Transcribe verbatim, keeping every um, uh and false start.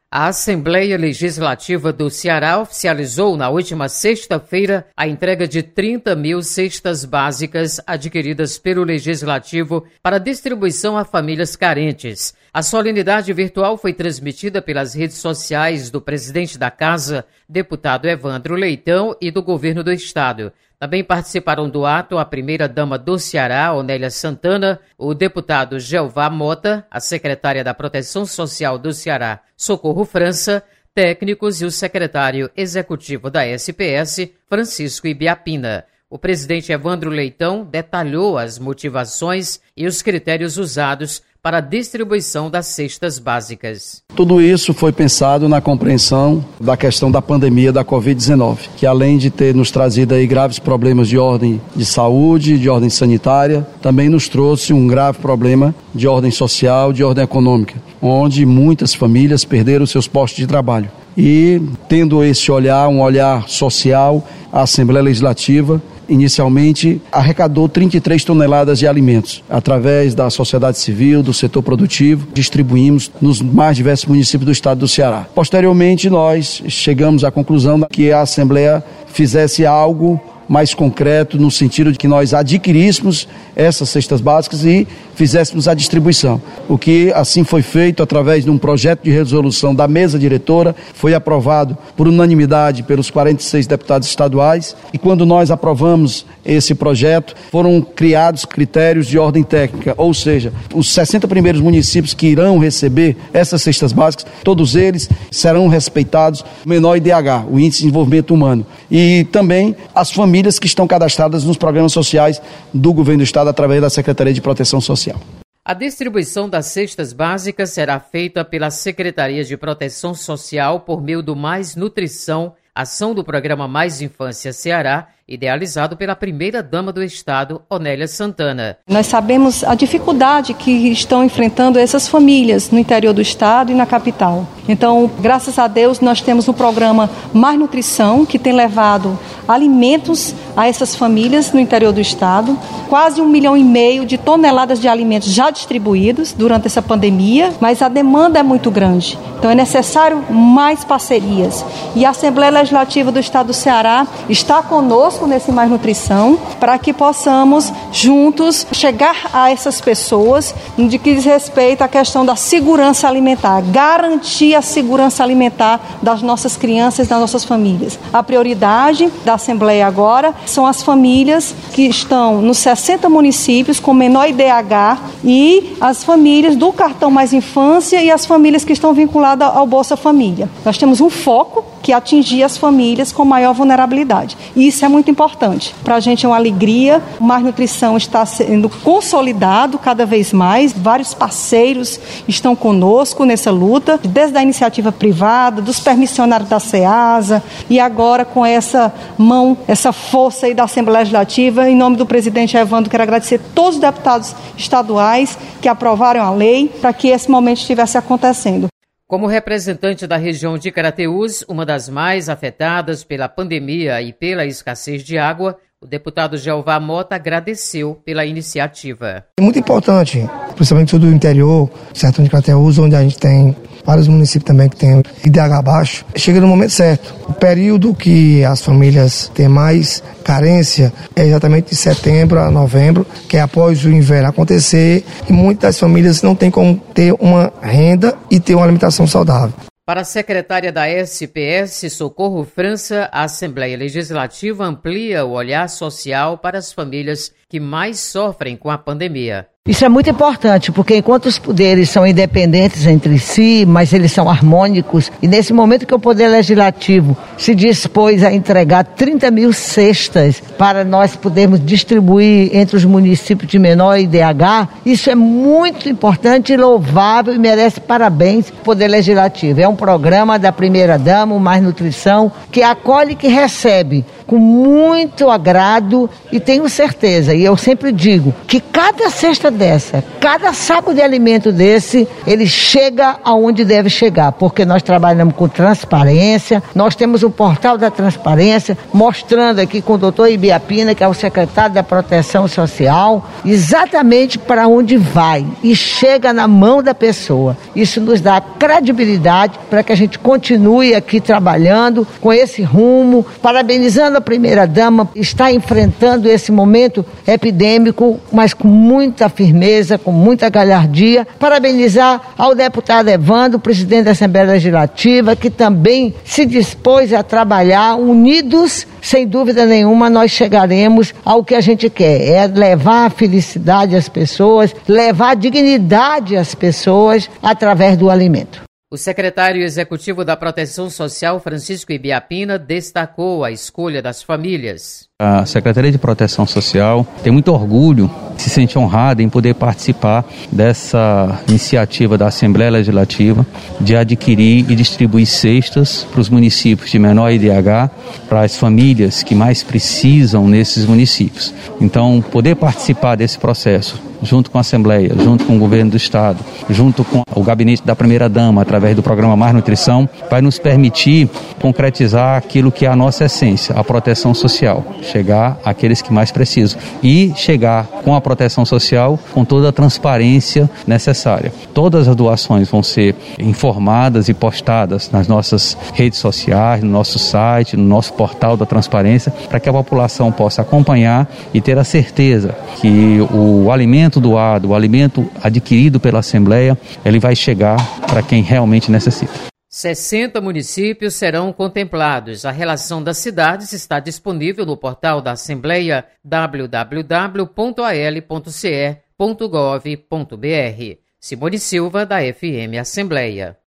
A Assembleia Legislativa do Ceará oficializou na última sexta-feira a entrega de trinta mil cestas básicas adquiridas pelo Legislativo para distribuição a famílias carentes. A solenidade virtual foi transmitida pelas redes sociais do presidente da Casa, deputado Evandro Leitão, e do governo do estado. Também participaram do ato a primeira-dama do Ceará, Onélia Santana, o deputado Jeová Mota, a secretária da Proteção Social do Ceará, Socorro França, técnicos e o secretário executivo da S P S, Francisco Ibiapina. O presidente Evandro Leitão detalhou as motivações e os critérios usados para a distribuição das cestas básicas. Tudo isso foi pensado na compreensão da questão da pandemia da covid dezenove, que além de ter nos trazido aí graves problemas de ordem de saúde, de ordem sanitária, também nos trouxe um grave problema de ordem social, de ordem econômica, onde muitas famílias perderam seus postos de trabalho. E tendo esse olhar, um olhar social, a Assembleia Legislativa inicialmente arrecadou trinta e três toneladas de alimentos. Através da sociedade civil, do setor produtivo, distribuímos nos mais diversos municípios do estado do Ceará. Posteriormente, nós chegamos à conclusão que a Assembleia fizesse algo mais concreto, no sentido de que nós adquiríssemos essas cestas básicas e fizéssemos a distribuição. O que assim foi feito através de um projeto de resolução da mesa diretora, foi aprovado por unanimidade pelos quarenta e seis deputados estaduais, e quando nós aprovamos esse projeto, foram criados critérios de ordem técnica, ou seja, os sessenta primeiros municípios que irão receber essas cestas básicas, todos eles serão respeitados o menor I D H, o Índice de Desenvolvimento Humano, e também as famílias que estão cadastradas nos programas sociais do governo do estado através da Secretaria de Proteção Social. A distribuição das cestas básicas será feita pela Secretaria de Proteção Social por meio do Mais Nutrição, ação do programa Mais Infância Ceará, idealizado pela primeira-dama do estado, Onélia Santana. Nós sabemos a dificuldade que estão enfrentando essas famílias no interior do estado e na capital. Então, graças a Deus, nós temos o programa Mais Nutrição, que tem levado alimentos a essas famílias no interior do estado. Quase um milhão e meio de toneladas de alimentos já distribuídos durante essa pandemia, mas a demanda é muito grande. Então, é necessário mais parcerias. E a Assembleia Legislativa do estado do Ceará está conosco nesse Mais Nutrição, para que possamos juntos chegar a essas pessoas de que diz respeito à questão da segurança alimentar, garantir a segurança alimentar das nossas crianças e das nossas famílias. A prioridade da Assembleia agora são as famílias que estão nos sessenta municípios com menor I D H e as famílias do cartão Mais Infância e as famílias que estão vinculadas ao Bolsa Família. Nós temos um foco que é atingir as famílias com maior vulnerabilidade. E isso é muito importante. Para a gente é uma alegria. O Mais Nutrição está sendo consolidado cada vez mais. Vários parceiros estão conosco nessa luta, desde a iniciativa privada, dos permissionários da SEASA, e agora com essa mão, essa força aí da Assembleia Legislativa. Em nome do presidente Evandro, quero agradecer a todos os deputados estaduais que aprovaram a lei para que esse momento estivesse acontecendo. Como representante da região de Carateús, uma das mais afetadas pela pandemia e pela escassez de água, o deputado Jeová Mota agradeceu pela iniciativa. É muito importante, principalmente todo o interior, sertão de Carateús, onde a gente tem vários municípios também que tem I D H baixo, chega no momento certo. O período que as famílias têm mais carência é exatamente de setembro a novembro, que é após o inverno acontecer, e muitas famílias não têm como ter uma renda e ter uma alimentação saudável. Para a secretária da S P S, Socorro França, a Assembleia Legislativa amplia o olhar social para as famílias que mais sofrem com a pandemia. Isso é muito importante, porque enquanto os poderes são independentes entre si, mas eles são harmônicos, e nesse momento que o Poder Legislativo se dispôs a entregar trinta mil cestas para nós podermos distribuir entre os municípios de menor I D H, isso é muito importante e louvável e merece parabéns ao Poder Legislativo. É um programa da primeira-dama, o Mais Nutrição, que acolhe e que recebe com muito agrado e tenho certeza, e eu sempre digo, que cada cesta dessa, cada saco de alimento desse, ele chega aonde deve chegar, porque nós trabalhamos com transparência, nós temos o portal da transparência, mostrando aqui com o doutor Ibiapina, que é o secretário da Proteção Social, exatamente para onde vai e chega na mão da pessoa. Isso nos dá credibilidade para que a gente continue aqui trabalhando com esse rumo, parabenizando a primeira-dama, está enfrentando esse momento epidêmico, mas com muita firmeza, com muita galhardia. Parabenizar ao deputado Evandro, presidente da Assembleia Legislativa, que também se dispôs a trabalhar unidos. Sem dúvida nenhuma, nós chegaremos ao que a gente quer, é levar a felicidade às pessoas, levar a dignidade às pessoas através do alimento. O secretário executivo da Proteção Social, Francisco Ibiapina, destacou a escolha das famílias. A Secretaria de Proteção Social tem muito orgulho, se sente honrada em poder participar dessa iniciativa da Assembleia Legislativa de adquirir e distribuir cestas para os municípios de menor I D H, para as famílias que mais precisam nesses municípios. Então, poder participar desse processo, junto com a Assembleia, junto com o Governo do Estado, junto com o Gabinete da Primeira-Dama, através do programa Mais Nutrição, vai nos permitir concretizar aquilo que é a nossa essência, a proteção social. Chegar àqueles que mais precisam e chegar com a proteção social com toda a transparência necessária. Todas as doações vão ser informadas e postadas nas nossas redes sociais, no nosso site, no nosso portal da transparência, para que a população possa acompanhar e ter a certeza que o alimento doado, o alimento adquirido pela Assembleia, ele vai chegar para quem realmente necessita. sessenta municípios serão contemplados. A relação das cidades está disponível no portal da Assembleia w w w ponto a l ponto c e ponto gov ponto b r. Simone Silva, da F M Assembleia.